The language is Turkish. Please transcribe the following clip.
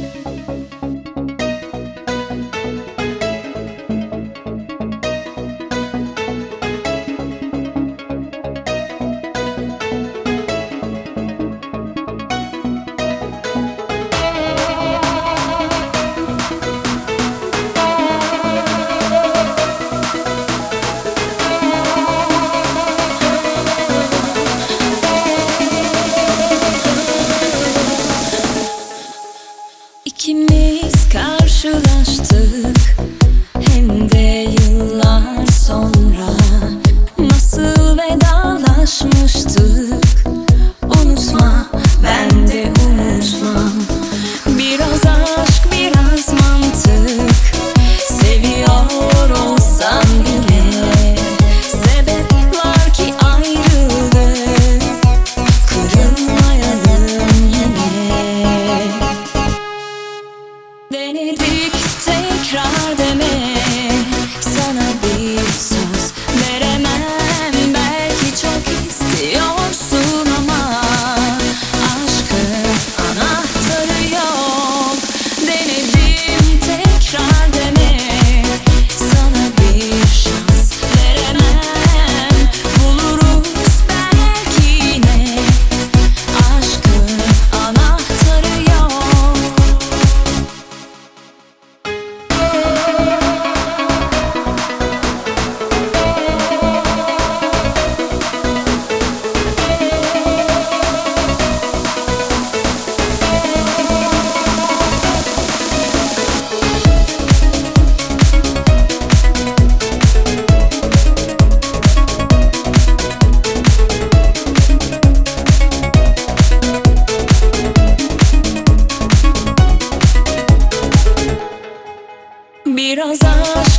İkimiz karşılaştık, hem de yıllar sonra. Nasıl vedalaşmıştık, unutma, ben de unutmam. Biraz aşk, biraz mantık, seviyor olsam bile sebep var ki ayrılık, kırılmayalım yine. Denedik tekrar deme, sana bir söz veremem. Belki çok istiyorsun ama aşkın anahtarı yok. Denedim tekrar deme, sana bir şans veremem. Buluruz belki yine, aşkın anahtarı yok. Biraz aşk,